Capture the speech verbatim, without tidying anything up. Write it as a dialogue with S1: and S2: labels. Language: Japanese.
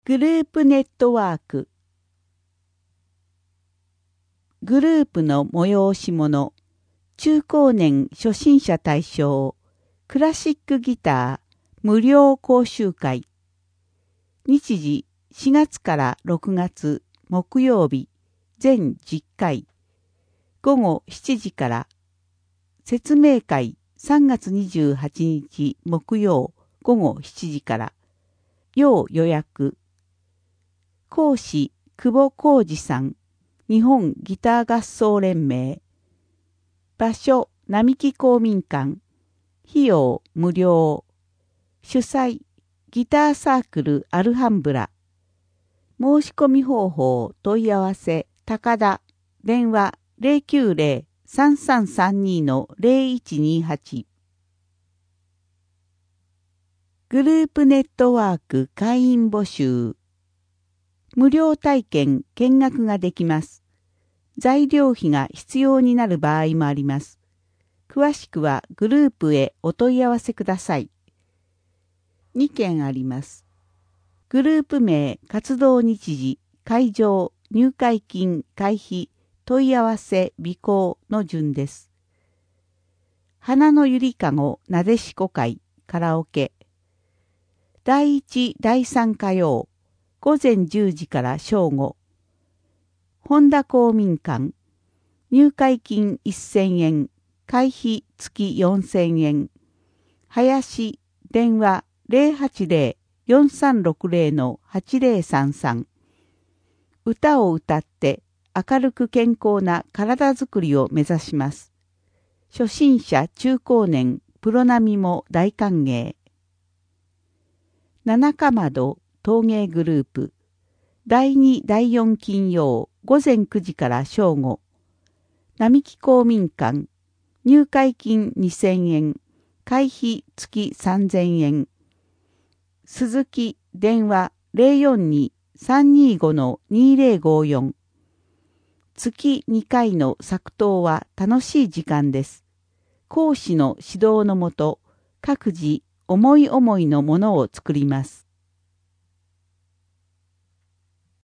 S1: グループネットワーク。グループの催し物。中高年初心者対象。クラシックギター無料講習会。日時しがつからろくがつ木曜日全じゅっかい。午後しちじから。説明会さんがつにじゅうはちにち木曜午後しちじから。要予約。講師久保浩二さん。日本ギター合奏連盟。場所並木公民館。費用無料。主催ギターサークルアルハンブラ。申し込み方法問い合わせ高田。電話 ゼロきゅうゼロ さんさんさんに ゼロいちにはち。グループネットワーク会員募集。無料体験見学ができます。材料費が必要になる場合もあります。詳しくはグループへお問い合わせください。にけんあります。グループ名、活動日時、会場、入会金、会費、問い合わせ、備考の順です。花のゆりかごなでしこ会、カラオケ。だいいち、だいさん火曜、午前じゅうじから正午。本田公民館。入会金せんえん、会費月よんせんえん。林、電話 ゼロはちゼロ よんさんろくゼロ はちゼロさんさん。歌を歌って明るく健康な体づくりを目指します。初心者中高年プロ並みも大歓迎。七かまど陶芸グループ。だいにだいよん金曜午前くじから正午。並木公民館。入会金にせんえん。会費月さんぜんえん。鈴木電話 ゼロよんに さんにご にゼロごよん。月にかいの作答は楽しい時間です。講師の指導のもと、各自思い思いのものを作ります。